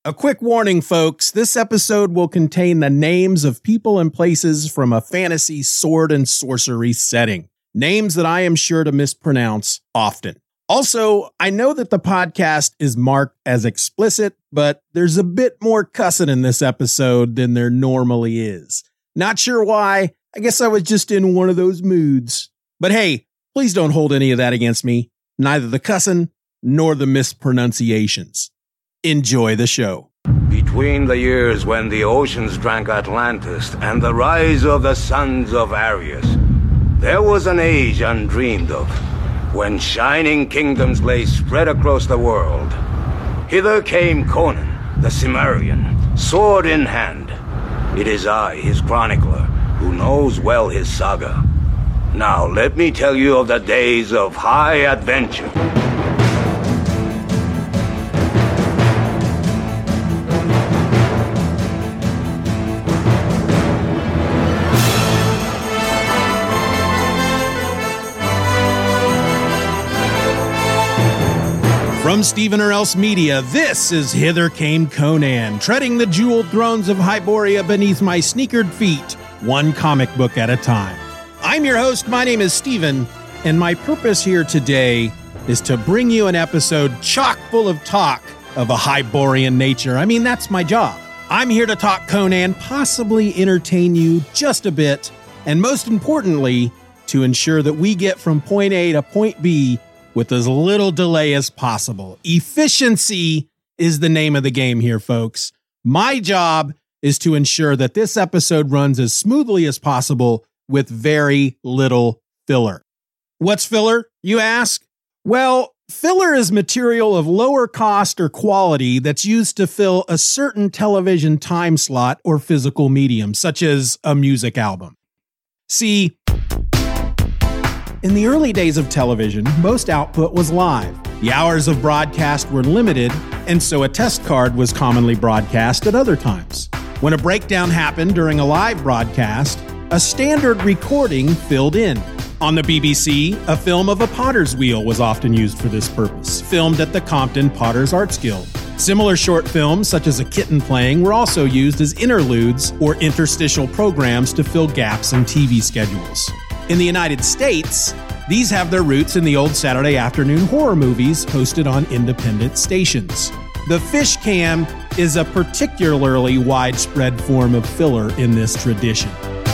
A quick warning, folks. This episode will contain the names of people and places from a fantasy sword and sorcery setting. Names that I am sure to mispronounce often. Also, I know that the podcast is marked as explicit, but there's a bit more cussing in this episode than there normally is. Not sure why. I guess I was just in one of those moods. But hey, please don't hold any of that against me. Neither the cussing nor the mispronunciations. Enjoy the show. Between the years when the oceans drank Atlantis and the rise of the sons of Arius, there was an age undreamed of, when shining kingdoms lay spread across the world. Hither came Conan, the Cimmerian, sword in hand. It is I, his chronicler, who knows well his saga. Now let me tell you of the days of high adventure. From Stephen or Else Media, this is Hither Came Conan, treading the jeweled thrones of Hyboria beneath my sneakered feet, one comic book at a time. I'm your host, my name is Stephen, and my purpose here today is to bring you an episode chock full of talk of a Hyborian nature. I mean, that's my job. I'm here to talk Conan, possibly entertain you just a bit, and most importantly, to ensure that we get from point A to point B with as little delay as possible. Efficiency is the name of the game here, folks. My job is to ensure that this episode runs as smoothly as possible with very little filler. What's filler, you ask? Well, filler is material of lower cost or quality that's used to fill a certain television time slot or physical medium, such as a music album. See, in the early days of television, most output was live. The hours of broadcast were limited, and so a test card was commonly broadcast at other times. When a breakdown happened during a live broadcast, a standard recording filled in. On the BBC, a film of a potter's wheel was often used for this purpose, filmed at the Compton Potters Arts Guild. Similar short films, such as A Kitten Playing, were also used as interludes or interstitial programs to fill gaps in TV schedules. In the United States, these have their roots in the old Saturday afternoon horror movies hosted on independent stations. The fish cam is a particularly widespread form of filler in this tradition.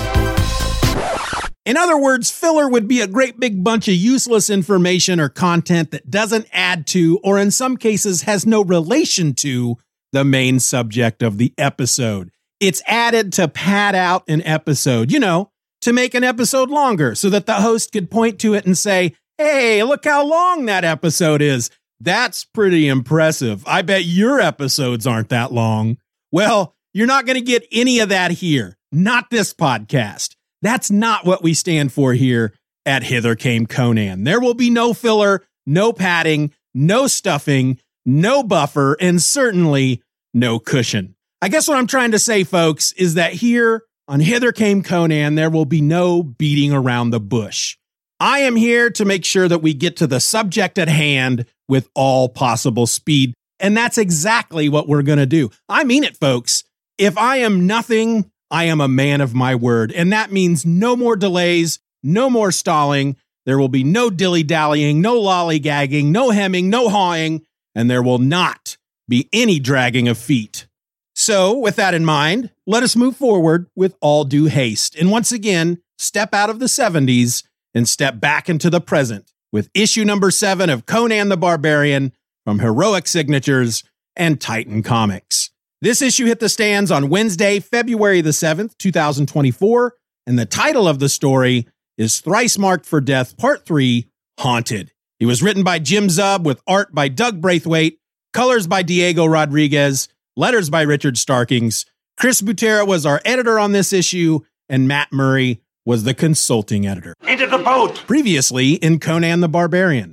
In other words, filler would be a great big bunch of useless information or content that doesn't add to, or in some cases has no relation to, the main subject of the episode. It's added to pad out an episode, to make an episode longer so that the host could point to it and say, hey, look how long that episode is. That's pretty impressive. I bet your episodes aren't that long. Well, you're not going to get any of that here. Not this podcast. That's not what we stand for here at Hither Came Conan. There will be no filler, no padding, no stuffing, no buffer, and certainly no cushion. I guess what I'm trying to say, folks, is that here on Hither Came Conan, there will be no beating around the bush. I am here to make sure that we get to the subject at hand with all possible speed, and that's exactly what we're going to do. I mean it, folks. If I am nothing, I am a man of my word, and that means no more delays, no more stalling. There will be no dilly-dallying, no lollygagging, no hemming, no hawing, and there will not be any dragging of feet. So, with that in mind, let us move forward with all due haste, and once again, step out of the 70s and step back into the present with issue number 7 of Conan the Barbarian from Heroic Signatures and Titan Comics. This issue hit the stands on Wednesday, February the 7th, 2024, and the title of the story is Thrice Marked for Death, Part 3, Haunted. It was written by Jim Zub with art by Doug Braithwaite, colors by Diego Rodriguez, letters by Richard Starkings. Chris Butera was our editor on this issue, and Matt Murray was the consulting editor. Into the boat! Previously in Conan the Barbarian.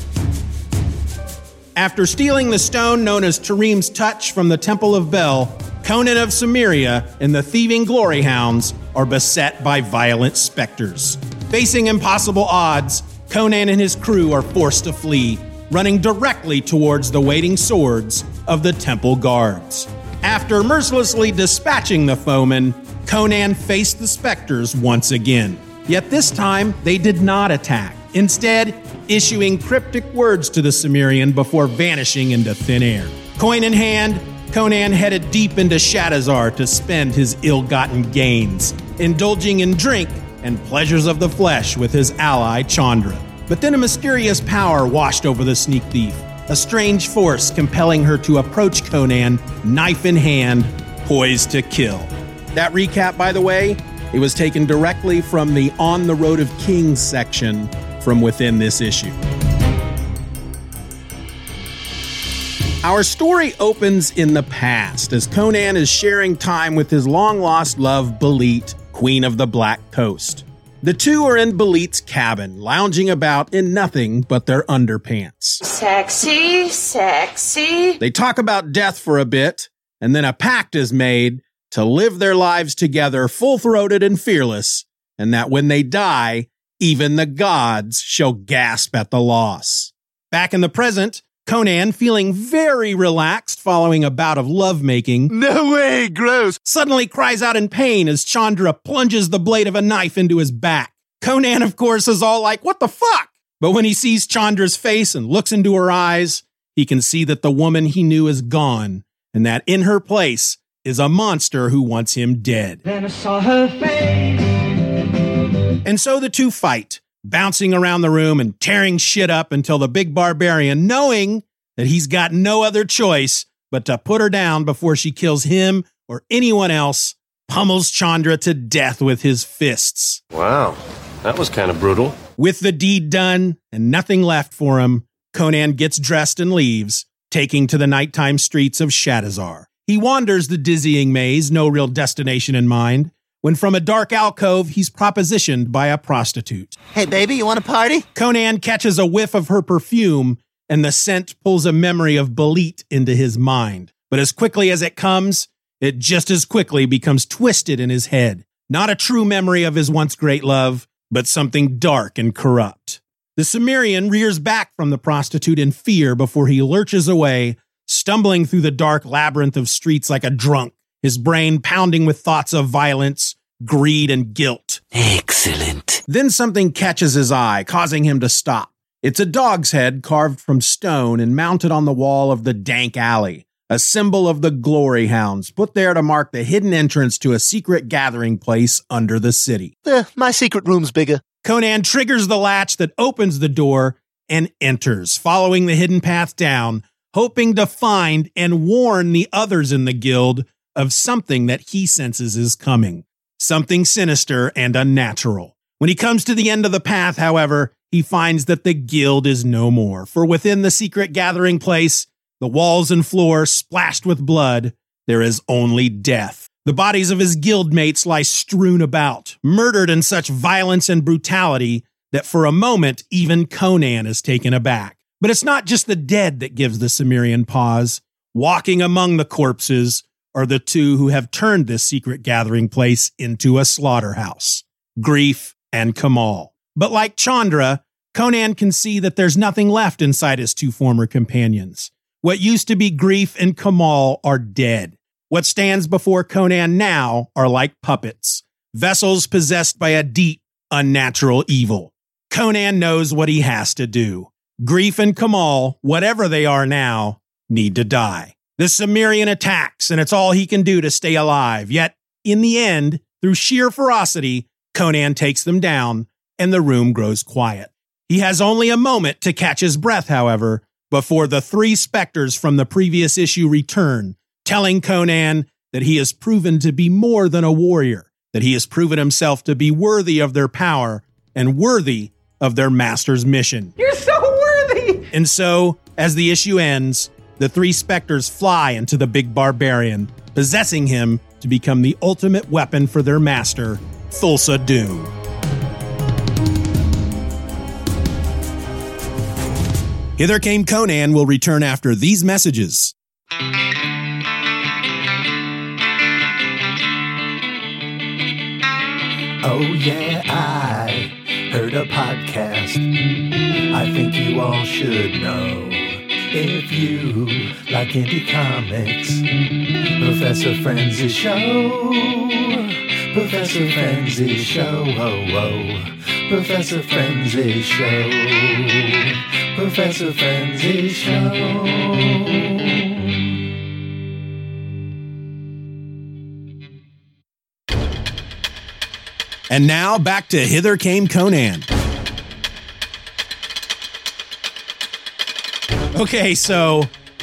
After stealing the stone known as Tarim's Touch from the Temple of Bel, Conan of Cimmeria and the thieving glory hounds are beset by violent specters. Facing impossible odds, Conan and his crew are forced to flee, running directly towards the waiting swords of the temple guards. After mercilessly dispatching the foemen, Conan faced the specters once again. Yet this time, they did not attack, instead issuing cryptic words to the Cimmerian before vanishing into thin air. Coin in hand, Conan headed deep into Shadowzar to spend his ill-gotten gains, indulging in drink and pleasures of the flesh with his ally Chandra. But then a mysterious power washed over the sneak thief, a strange force compelling her to approach Conan, knife in hand, poised to kill. That recap, by the way, it was taken directly from the On the Road of Kings section from within this issue. Our story opens in the past as Conan is sharing time with his long-lost love, Belit, Queen of the Black Coast. The two are in Belit's cabin, lounging about in nothing but their underpants. Sexy, sexy. They talk about death for a bit, and then a pact is made to live their lives together full-throated and fearless, and that when they die, even the gods shall gasp at the loss. Back in the present, Conan, feeling very relaxed following a bout of lovemaking, No way, gross! suddenly cries out in pain as Chandra plunges the blade of a knife into his back. Conan, of course, is all like, what the fuck? But when he sees Chandra's face and looks into her eyes, he can see that the woman he knew is gone, and that in her place is a monster who wants him dead. Then I saw her face. And so the two fight, bouncing around the room and tearing shit up until the big barbarian, knowing that he's got no other choice but to put her down before she kills him or anyone else, pummels Chandra to death with his fists. Wow, that was kind of brutal. With the deed done and nothing left for him, Conan gets dressed and leaves, taking to the nighttime streets of Shadowzar. He wanders the dizzying maze, no real destination in mind, when from a dark alcove, he's propositioned by a prostitute. Hey, baby, you want a party? Conan catches a whiff of her perfume, and the scent pulls a memory of Belit into his mind. But as quickly as it comes, it just as quickly becomes twisted in his head. Not a true memory of his once great love, but something dark and corrupt. The Cimmerian rears back from the prostitute in fear before he lurches away, stumbling through the dark labyrinth of streets like a drunk, his brain pounding with thoughts of violence, greed, and guilt. Excellent. Then something catches his eye, causing him to stop. It's a dog's head carved from stone and mounted on the wall of the dank alley, a symbol of the glory hounds, put there to mark the hidden entrance to a secret gathering place under the city. My secret room's bigger. Conan triggers the latch that opens the door and enters, following the hidden path down, hoping to find and warn the others in the guild of something that he senses is coming. Something sinister and unnatural. When he comes to the end of the path, however, he finds that the guild is no more, for within the secret gathering place, the walls and floor splashed with blood, there is only death. The bodies of his guildmates lie strewn about, murdered in such violence and brutality that for a moment even Conan is taken aback. But it's not just the dead that gives the Cimmerian pause. Walking among the corpses are the two who have turned this secret gathering place into a slaughterhouse, Grief and Kamal. But like Chandra, Conan can see that there's nothing left inside his two former companions. What used to be Grief and Kamal are dead. What stands before Conan now are like puppets, vessels possessed by a deep, unnatural evil. Conan knows what he has to do. Grief and Kamal, whatever they are now, need to die. The Cimmerian attacks, and it's all he can do to stay alive. Yet, in the end, through sheer ferocity, Conan takes them down, and the room grows quiet. He has only a moment to catch his breath, however, before the three specters from the previous issue return, telling Conan that he has proven to be more than a warrior, that he has proven himself to be worthy of their power and worthy of their master's mission. You're so worthy! And so, as the issue ends, the three specters fly into the big barbarian, possessing him to become the ultimate weapon for their master, Thulsa Doom. Hither Came Conan will return after these messages. Oh yeah, I heard a podcast I think you all should know. If you like indie comics, Professor Frenzy Show. Professor Frenzy Show. Professor Frenzy Show. Professor Frenzy Show. And now back to Hither Came Conan. Okay, so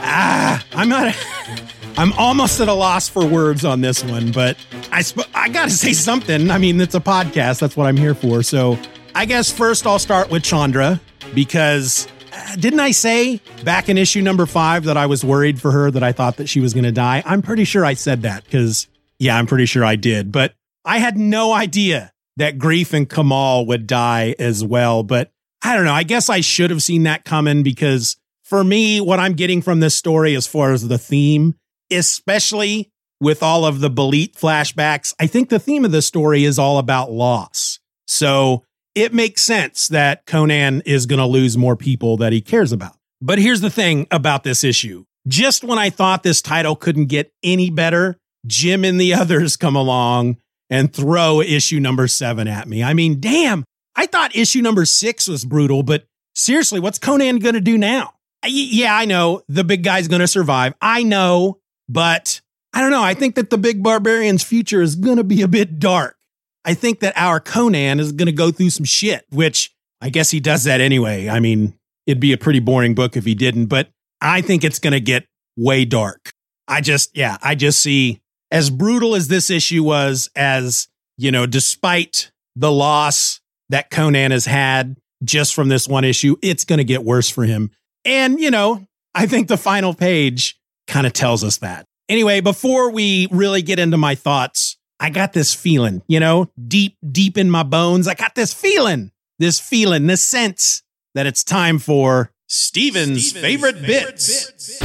I'm almost at a loss for words on this one, but I got to say something. I mean, it's a podcast. That's what I'm here for. So I guess first I'll start with Chandra, because didn't I say back in issue number 5 that I was worried for her, that I thought that she was going to die? I'm pretty sure I said that because, yeah, I'm pretty sure I did. But I had no idea that Grief and Kamal would die as well. But I don't know. I guess I should have seen that coming, because for me, what I'm getting from this story as far as the theme, especially with all of the Belit flashbacks, I think the theme of the story is all about loss. So it makes sense that Conan is going to lose more people that he cares about. But here's the thing about this issue. Just when I thought this title couldn't get any better, Jim and the others come along and throw issue number 7 at me. I mean, damn, I thought issue number 6 was brutal, but seriously, what's Conan going to do now? Yeah, I know the big guy's going to survive. I know, but I don't know. I think that the big barbarian's future is going to be a bit dark. I think that our Conan is going to go through some shit, which I guess he does that anyway. I mean, it'd be a pretty boring book if he didn't, but I think it's going to get way dark. I just see, as brutal as this issue was, as, you know, despite the loss that Conan has had just from this one issue, it's going to get worse for him. And, you know, I think the final page kind of tells us that. Anyway, before we really get into my thoughts, I got this feeling, you know, deep in my bones. I got this sense that it's time for Steven's favorite bits.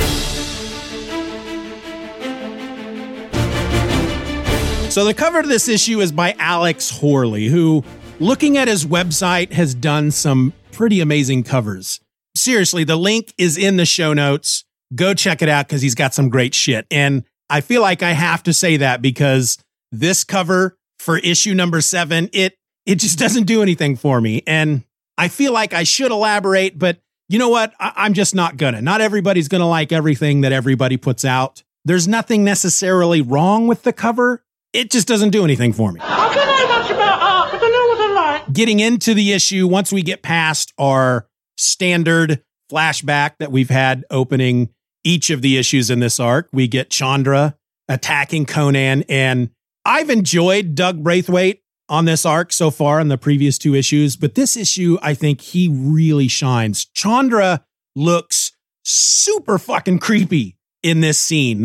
So the cover of this issue is by Alex Horley, who, looking at his website, has done some pretty amazing covers. Seriously, the link is in the show notes. Go check it out, because he's got some great shit. And I feel like I have to say that, because this cover for issue number 7, it just doesn't do anything for me. And I feel like I should elaborate, but you know what? I'm just not gonna. Not everybody's gonna like everything that everybody puts out. There's nothing necessarily wrong with the cover. It just doesn't do anything for me. I don't know much about art, but I know what I like. Getting into the issue, once we get past our standard flashback that we've had opening each of the issues in this arc, we get Chandra attacking Conan, and I've enjoyed Doug Braithwaite on this arc so far in the previous 2 issues, but this issue, I think he really shines. Chandra looks super fucking creepy in this scene.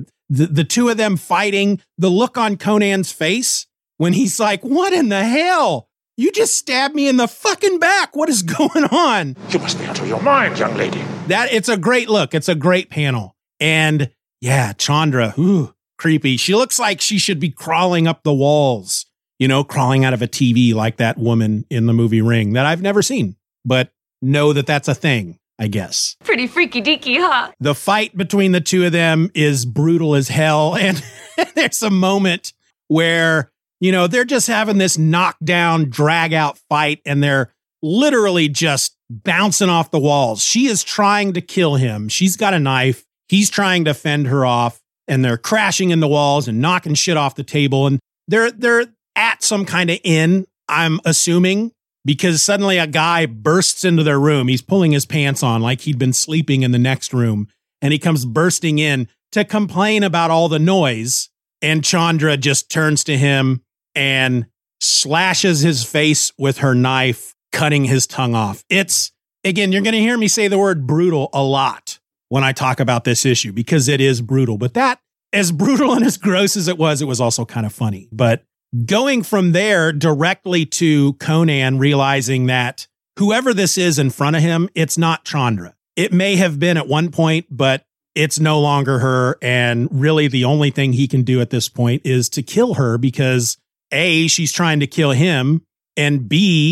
The two of them fighting, the look on Conan's face when he's like, what in the hell? You just stabbed me in the fucking back. What is going on? You must be out of your mind, young lady. It's a great look. It's a great panel. And yeah, Chandra, creepy. She looks like she should be crawling up the walls, you know, crawling out of a TV like that woman in the movie Ring that I've never seen, but know that that's a thing, I guess. Pretty freaky deaky, huh? The fight between the two of them is brutal as hell. And there's a moment where, you know, they're just having this knockdown, drag out fight, and they're literally just bouncing off the walls. She is trying to kill him. She's got a knife. He's trying to fend her off, and they're crashing in the walls and knocking shit off the table. And they're at some kind of inn, I'm assuming, because suddenly a guy bursts into their room. He's pulling his pants on like he'd been sleeping in the next room. And he comes bursting in to complain about all the noise. And Chandra just turns to him and slashes his face with her knife, cutting his tongue off. It's, again, you're going to hear me say the word brutal a lot when I talk about this issue, because it is brutal. But that, as brutal and as gross as it was also kind of funny. But going from there directly to Conan realizing that whoever this is in front of him, it's not Chandra. It may have been at one point, but it's no longer her. And really the only thing he can do at this point is to kill her, because A, she's trying to kill him, and B,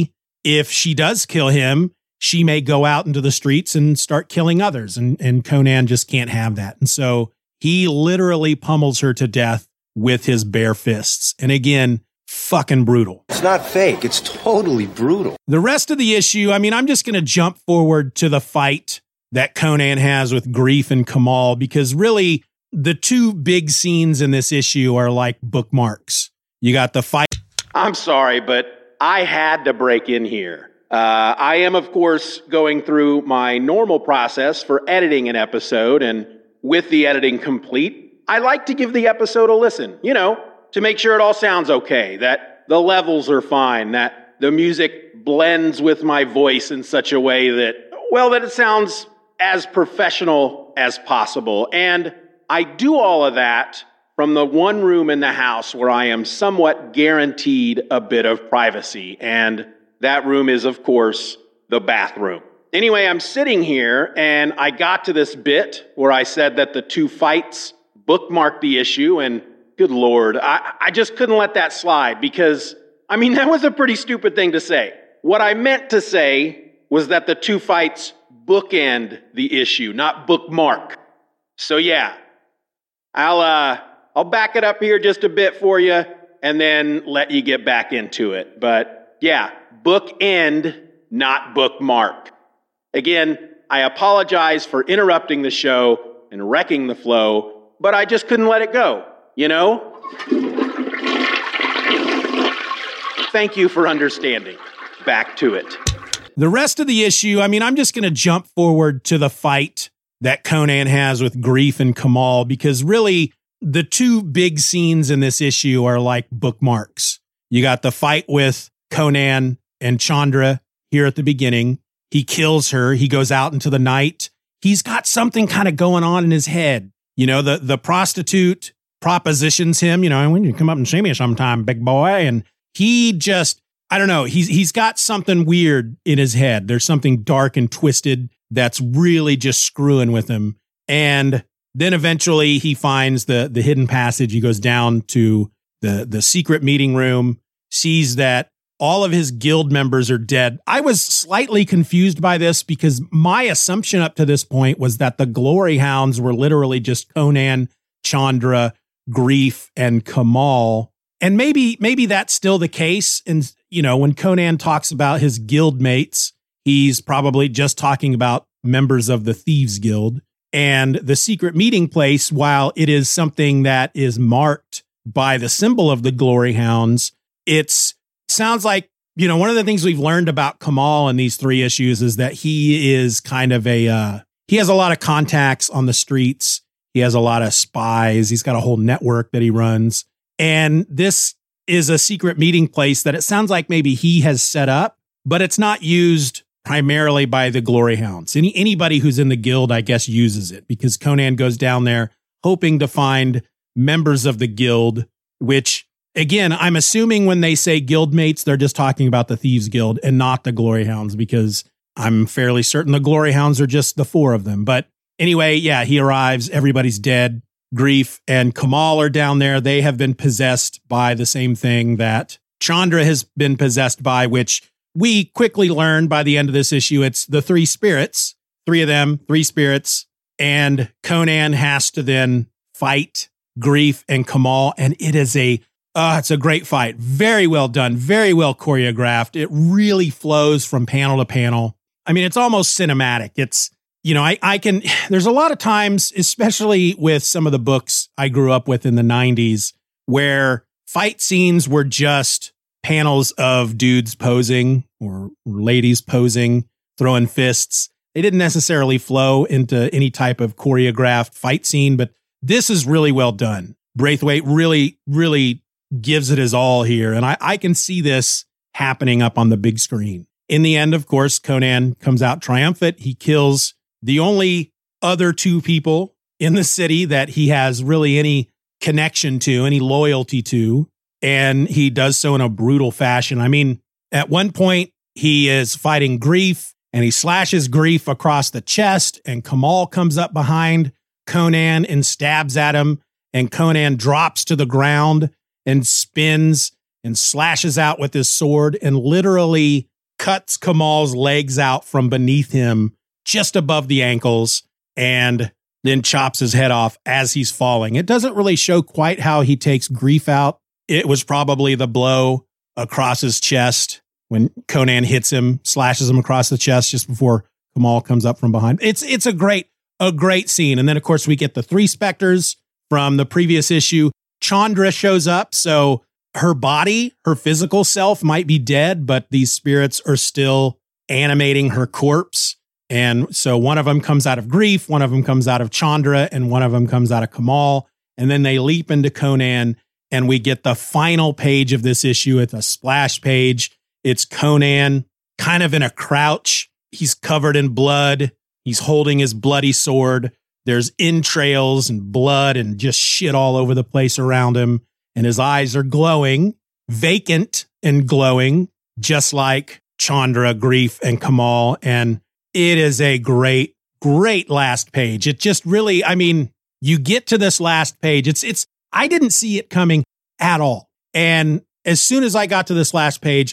if she does kill him, she may go out into the streets and start killing others. And Conan just can't have that. And so he literally pummels her to death with his bare fists. And again, fucking brutal. It's not fake. It's totally brutal. The rest of the issue, I mean, I'm just going to jump forward to the fight that Conan has with Greef and Kamal, because really the two big scenes in this issue are like bookmarks. You got the fight. I'm sorry, but I had to break in here. I am, of course, going through my normal process for editing an episode, and with the editing complete, I like to give the episode a listen, to make sure it all sounds okay, that the levels are fine, that the music blends with my voice in such a way that it sounds as professional as possible. And I do all of that from the one room in the house where I am somewhat guaranteed a bit of privacy. And that room is, of course, the bathroom. Anyway, I'm sitting here and I got to this bit where I said that the two fights bookmarked the issue, and good Lord, I just couldn't let that slide because, that was a pretty stupid thing to say. What I meant to say was that the two fights bookend the issue, not bookmark. So yeah, I'll back it up here just a bit for you and then let you get back into it. But yeah, bookend, not bookmark. Again, I apologize for interrupting the show and wrecking the flow, but I just couldn't let it go, Thank you for understanding. Back to it. The rest of the issue, I'm just going to jump forward to the fight that Conan has with Greef and Kamal, because really the two big scenes in this issue are like bookmarks. You got the fight with Conan and Chandra here at the beginning. He kills her. He goes out into the night. He's got something kind of going on in his head. The prostitute propositions him, when you come up and see me sometime, big boy. And he just, I don't know, he's got something weird in his head. There's something dark and twisted that's really just screwing with him. And then eventually he finds the hidden passage. He goes down to the secret meeting room, sees that all of his guild members are dead. I was slightly confused by this because my assumption up to this point was that the Glory Hounds were literally just Conan, Chandra, Greef, and Kamal. And maybe that's still the case. And, when Conan talks about his guild mates, he's probably just talking about members of the Thieves Guild. And the secret meeting place, while it is something that is marked by the symbol of the Glory Hounds, sounds like, one of the things we've learned about Kamal in these three issues is that he is kind of he has a lot of contacts on the streets. He has a lot of spies. He's got a whole network that he runs. And this is a secret meeting place that it sounds like maybe he has set up, but it's not used primarily by the Glory Hounds. Anybody who's in the guild, I guess, uses it because Conan goes down there hoping to find members of the guild, which, again, I'm assuming when they say guild mates, they're just talking about the Thieves Guild and not the Glory Hounds, because I'm fairly certain the Glory Hounds are just the four of them. But anyway, yeah, he arrives. Everybody's dead. Greef and Kamal are down there. They have been possessed by the same thing that Chandra has been possessed by, which we quickly learn by the end of this issue. It's the three spirits, three of them, three spirits. And Conan has to then fight Greef and Kamal. And it is it's a great fight. Very well done. Very well choreographed. It really flows from panel to panel. It's almost cinematic. It's, there's a lot of times, especially with some of the books I grew up with in the 90s, where fight scenes were just panels of dudes posing or ladies posing, throwing fists. They didn't necessarily flow into any type of choreographed fight scene, but this is really well done. Braithwaite really, really gives it his all here. And I can see this happening up on the big screen. In the end, of course, Conan comes out triumphant. He kills the only other two people in the city that he has really any connection to, any loyalty to. And he does so in a brutal fashion. At one point, he is fighting Greef and he slashes Greef across the chest, and Kamal comes up behind Conan and stabs at him, and Conan drops to the ground and spins and slashes out with his sword and literally cuts Kamal's legs out from beneath him just above the ankles and then chops his head off as he's falling. It doesn't really show quite how he takes Greef out. It was probably the blow across his chest when Conan hits him, slashes him across the chest just before Kamal comes up from behind. It's a great scene. And then, of course, we get the 3 specters from the previous issue. Chandra shows up, so her body, her physical self might be dead, but these spirits are still animating her corpse. And so one of them comes out of Greef, one of them comes out of Chandra, and one of them comes out of Kamal. And then they leap into Conan, and we get the final page of this issue. It's a splash page. It's Conan kind of in a crouch. He's covered in blood. He's holding his bloody sword. There's entrails and blood and just shit all over the place around him. And his eyes are glowing, vacant and glowing, just like Chandra, Greef, and Kamal. And it is a great, great last page. It just really, I mean, you get to this last page. I didn't see it coming at all. And as soon as I got to this last page,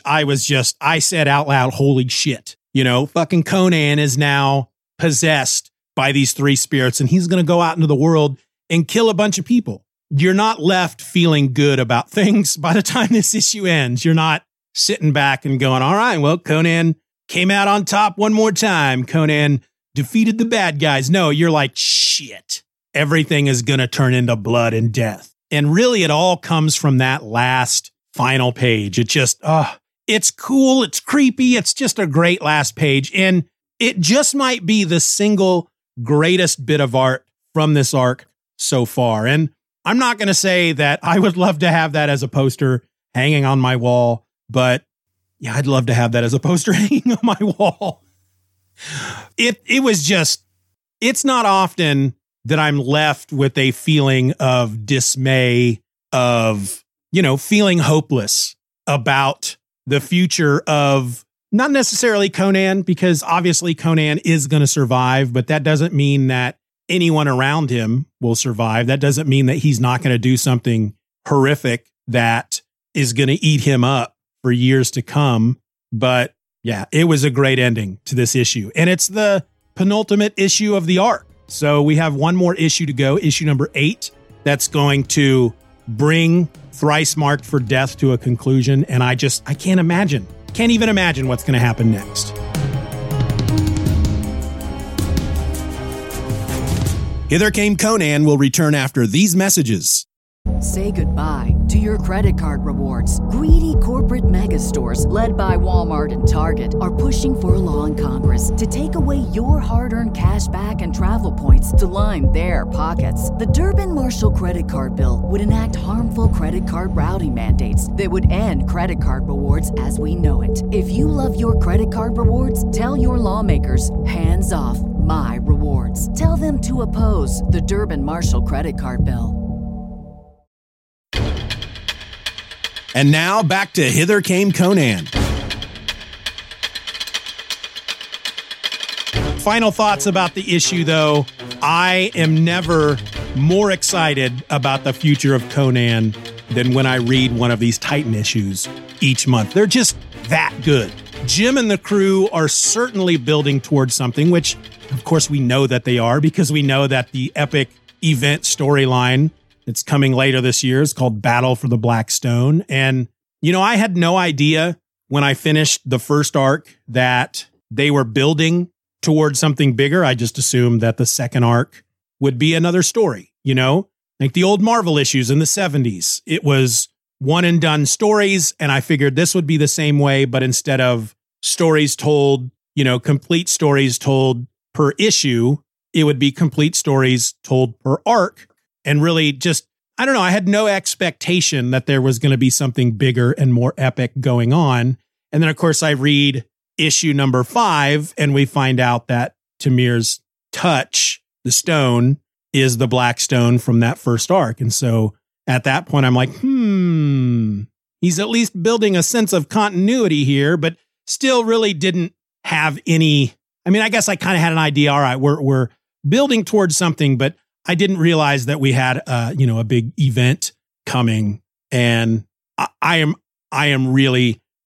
I said out loud, holy shit. Fucking Conan is now possessed by these 3 spirits, and he's going to go out into the world and kill a bunch of people. You're not left feeling good about things by the time this issue ends. You're not sitting back and going, all right, well, Conan came out on top one more time. Conan defeated the bad guys. No, you're like, shit, everything is going to turn into blood and death. And really, it all comes from that last final page. It just, it's cool. It's creepy. It's just a great last page. And it just might be the single greatest bit of art from this arc so far. And I'm not going to say that I would love to have that as a poster hanging on my wall, but yeah, I'd love to have that as a poster hanging on my wall. It was just, it's not often that I'm left with a feeling of dismay, of, feeling hopeless about the future of not necessarily Conan, because obviously Conan is going to survive, but that doesn't mean that anyone around him will survive. That doesn't mean that he's not going to do something horrific that is going to eat him up for years to come. But yeah, it was a great ending to this issue. And it's the penultimate issue of the arc. So we have one more issue to go, issue number 8, that's going to bring Thrice Marked for Death to a conclusion. And I can't even imagine what's going to happen next. Hither Came Conan will return after these messages. Say goodbye to your credit card rewards. Greedy corporate mega stores, led by Walmart and Target, are pushing for a law in Congress to take away your hard-earned cash back and travel points to line their pockets. The Durbin-Marshall credit card bill would enact harmful credit card routing mandates that would end credit card rewards as we know it. If you love your credit card rewards, tell your lawmakers, hands off my rewards. Tell them to oppose the Durbin-Marshall credit card bill. And now back to Hither Came Conan. Final thoughts about the issue, though. I am never more excited about the future of Conan than when I read one of these Titan issues each month. They're just that good. Jim and the crew are certainly building towards something, which, of course, we know that they are, because we know that the epic event storyline that's coming later this year is called Battle for the Black Stone. And, I had no idea when I finished the first arc that they were building towards something bigger. I just assumed that the second arc would be another story, like the old Marvel issues in the 70s. It was one and done stories. And I figured this would be the same way, but instead of stories told, complete stories told per issue, it would be complete stories told per arc. And really just, I don't know, I had no expectation that there was going to be something bigger and more epic going on. And then, of course, I read issue number 5 and we find out that Tamir's touch, the stone, is the Black Stone from that first arc. And so at that point, I'm like, he's at least building a sense of continuity here, but still really didn't have any. I mean, I guess I kind of had an idea. All right, we're building towards something, but I didn't realize that we had, a big event coming, and I am really,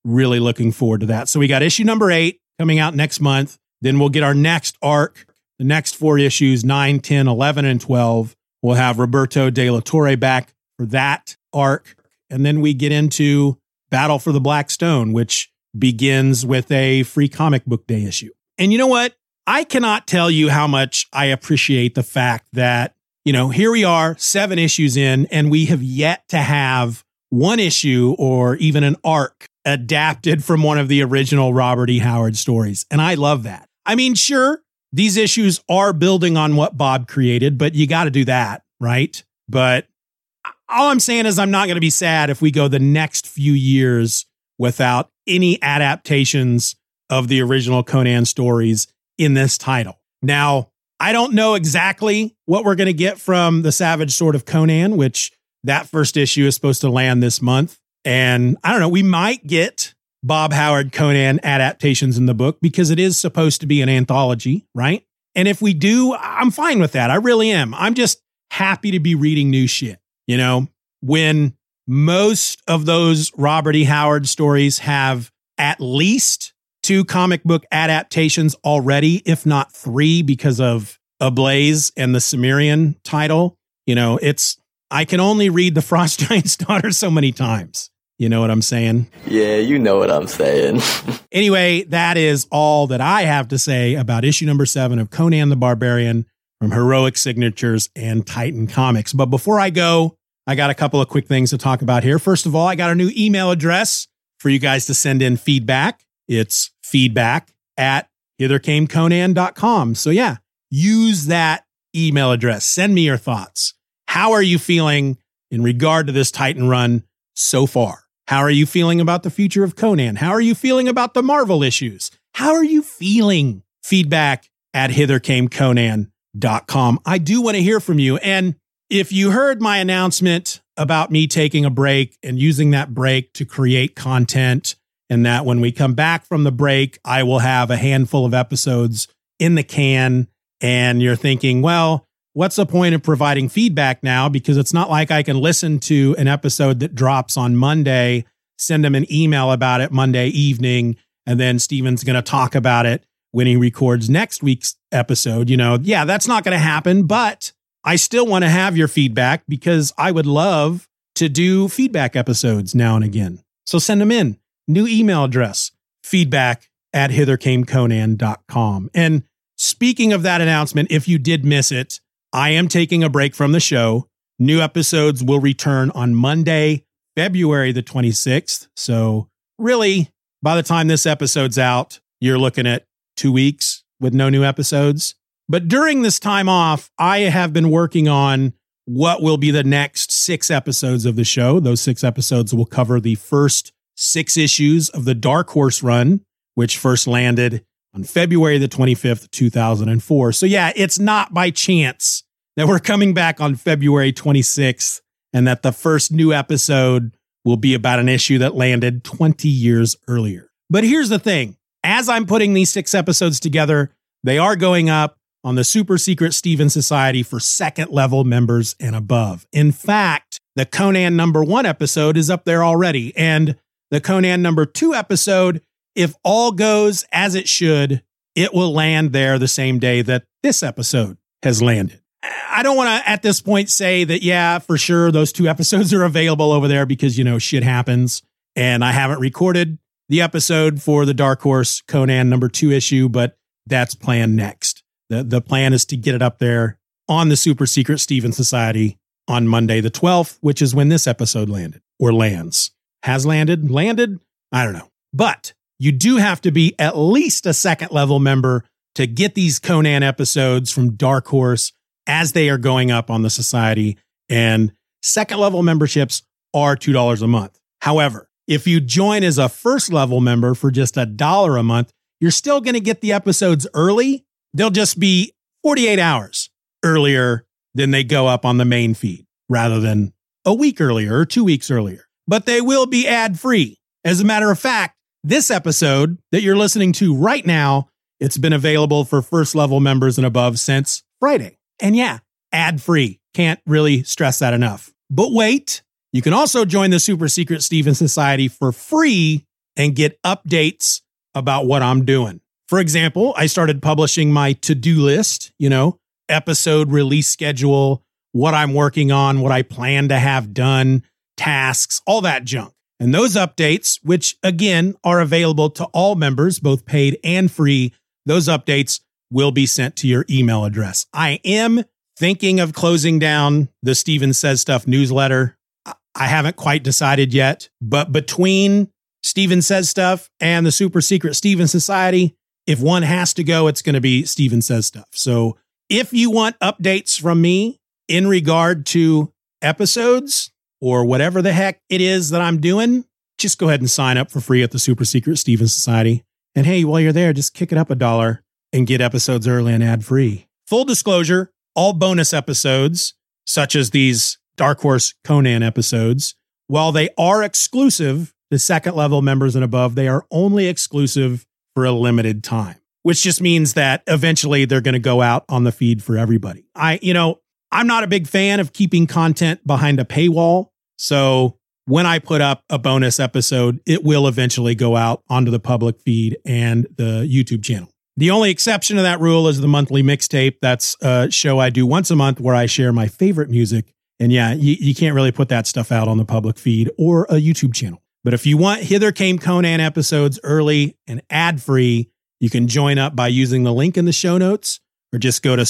really looking forward to that. So we got issue number 8 coming out next month. Then we'll get our next arc, the next 4 issues, 9, 10, 11, and 12. We'll have Roberto De La Torre back for that arc. And then we get into Battle for the Black Stone, which begins with a free comic book day issue. And you know what? I cannot tell you how much I appreciate the fact that, here we are 7 issues in, and we have yet to have one issue or even an arc adapted from one of the original Robert E. Howard stories. And I love that. I mean, sure, these issues are building on what Bob created, but you got to do that, right? But all I'm saying is I'm not going to be sad if we go the next few years without any adaptations of the original Conan stories in this title. Now, I don't know exactly what we're going to get from The Savage Sword of Conan, which that first issue is supposed to land this month. And I don't know, we might get Bob Howard Conan adaptations in the book because it is supposed to be an anthology, right? And if we do, I'm fine with that. I really am. I'm just happy to be reading new shit. When most of those Robert E. Howard stories have at least 2 comic book adaptations already, if not 3, because of Ablaze and the Cimmerian title. I can only read The Frost Giant's Daughter so many times. You know what I'm saying? Yeah, you know what I'm saying. Anyway, that is all that I have to say about issue number 7 of Conan the Barbarian from Heroic Signatures and Titan Comics. But before I go, I got a couple of quick things to talk about here. First of all, I got a new email address for you guys to send in feedback. It's feedback@hithercameconan.com. So yeah, use that email address. Send me your thoughts. How are you feeling in regard to this Titan run so far? How are you feeling about the future of Conan? How are you feeling about the Marvel issues? How are you feeling? Feedback@hithercameconan.com. I do want to hear from you. And if you heard my announcement about me taking a break and using that break to create content, and that when we come back from the break, I will have a handful of episodes in the can, and you're thinking, well, what's the point of providing feedback now? Because it's not like I can listen to an episode that drops on Monday, send them an email about it Monday evening, and then Steven's going to talk about it when he records next week's episode. Yeah, that's not going to happen, but I still want to have your feedback because I would love to do feedback episodes now and again. So send them in. New email address, feedback@hithercameconan.com. And speaking of that announcement, if you did miss it, I am taking a break from the show. New episodes will return on Monday, February the 26th. So really, by the time this episode's out, you're looking at 2 weeks with no new episodes. But during this time off, I have been working on what will be the next 6 episodes of the show. Those 6 episodes will cover the first 6 issues of the Dark Horse run, which first landed on February the 25th, 2004. So yeah, it's not by chance that we're coming back on February 26th and that the first new episode will be about an issue that landed 20 years earlier. But here's the thing. As I'm putting these 6 episodes together, they are going up on the Super Secret Steven Society for 2nd level members and above. In fact, the Conan number 1 episode is up there already. And the Conan number 2 episode, if all goes as it should, it will land there the same day that this episode has landed. I don't want to at this point say that, yeah, for sure, those 2 episodes are available over there because, shit happens. And I haven't recorded the episode for the Dark Horse Conan number 2 issue, but that's planned next. The plan is to get it up there on the Super Secret Steven Society on Monday the 12th, which is when this episode landed or lands. Has landed? I don't know. But you do have to be at least a 2nd level member to get these Conan episodes from Dark Horse as they are going up on the Society. And 2nd level memberships are $2 a month. However, if you join as a 1st level member for just $1 a month, you're still going to get the episodes early. They'll just be 48 hours earlier than they go up on the main feed rather than a week earlier or 2 weeks earlier. But they will be ad-free. As a matter of fact, this episode that you're listening to right now, it's been available for 1st level members and above since Friday. And yeah, ad-free. Can't really stress that enough. But wait, you can also join the Super Secret Steven Society for free and get updates about what I'm doing. For example, I started publishing my to-do list, episode release schedule, what I'm working on, what I plan to have done, tasks, all that junk. And those updates, which again are available to all members, both paid and free, those updates will be sent to your email address. I am thinking of closing down the Steven Says Stuff newsletter. I haven't quite decided yet, but between Steven Says Stuff and the super secret Steven Society, if one has to go, it's going to be Steven Says Stuff. So if you want updates from me in regard to episodes or whatever the heck it is that I'm doing, just go ahead and sign up for free at the super secret Steven Society. And hey, while you're there, just kick it up $1 and get episodes early and ad free. Full disclosure, all bonus episodes, such as these Dark Horse Conan episodes, while they are exclusive to second level members and above, they are only exclusive for a limited time, which just means that eventually they're going to go out on the feed for everybody. I'm not a big fan of keeping content behind a paywall. So when I put up a bonus episode, it will eventually go out onto the public feed and the YouTube channel. The only exception to that rule is the monthly mixtape. That's a show I do once a month where I share my favorite music. And yeah, you can't really put that stuff out on the public feed or a YouTube channel. But if you want Hither Came Conan episodes early and ad-free, you can join up by using the link in the show notes or just go to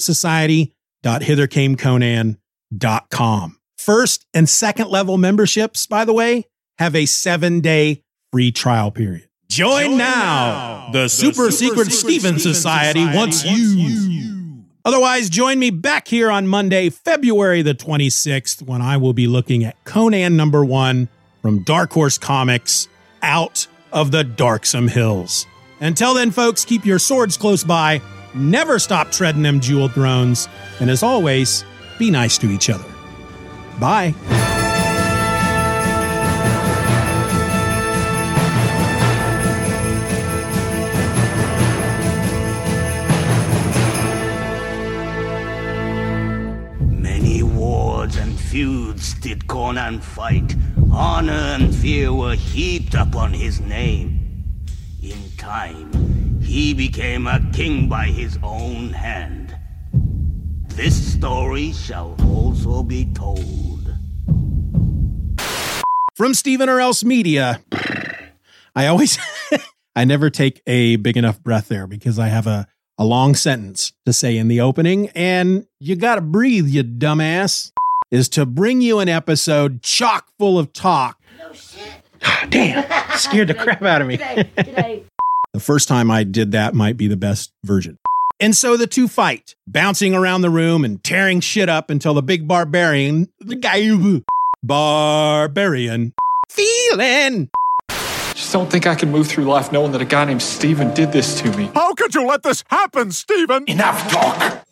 secretsociety.hithercameconan.com. First and second level memberships, by the way, have a 7-day free trial period. Join now. The super secret Steven Society wants you. Otherwise, join me back here on Monday, February the 26th, when I will be looking at Conan #1 from Dark Horse Comics, Out of the Darksome Hills. Until then, folks, keep your swords close by, never stop treading them jeweled thrones, and as always, be nice to each other. Bye. And feuds did Conan fight. Honor and fear were heaped upon his name. In time, he became a king by his own hand. This story shall also be told. From Stephen or Else Media. I never take a big enough breath there because I have a long sentence to say in the opening, and you gotta breathe, you dumbass. Is to bring you an episode chock full of talk. No shit. Damn, scared the crap out of me. The first time I did that might be the best version. And so the two fight, bouncing around the room and tearing shit up until the big barbarian, feeling. Just don't think I can move through life knowing that a guy named Steven did this to me. How could you let this happen, Steven? Enough talk.